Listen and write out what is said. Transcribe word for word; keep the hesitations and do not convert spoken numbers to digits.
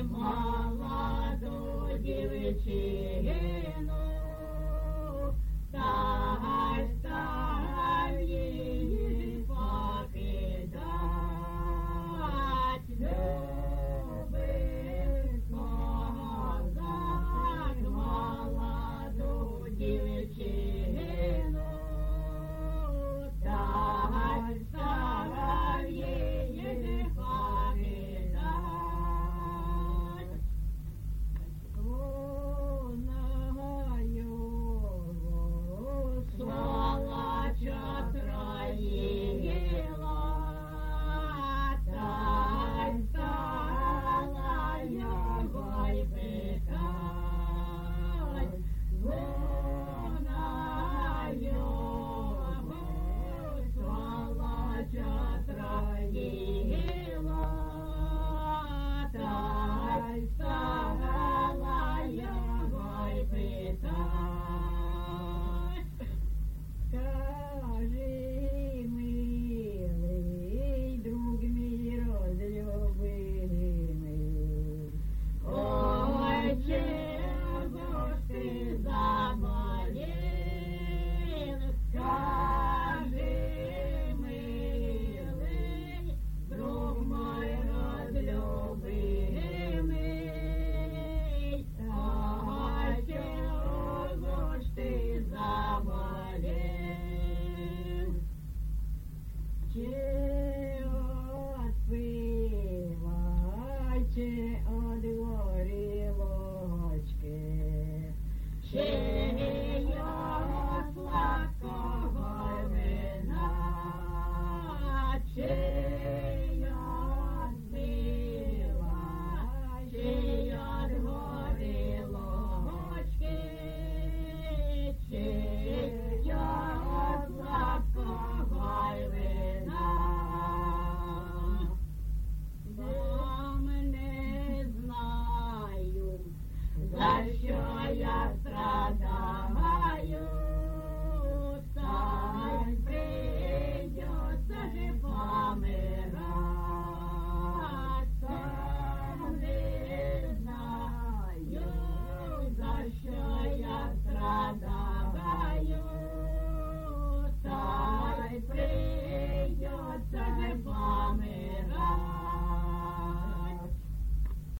молоду дівчину, та й став її покидать. Любить козак молоду дівчину, та й став її покидать. Сволоча троїла, та й стала його й питать. Вона його сволоча троїла, та й стала його й питать. Скажи, милий, друг мій розлюбимий, ой, чого ж ти заболів? Скажи, милий, друг мій розлюбимий, ой, чого ж ти заболів? Чи от пива, чи от горілочки, чи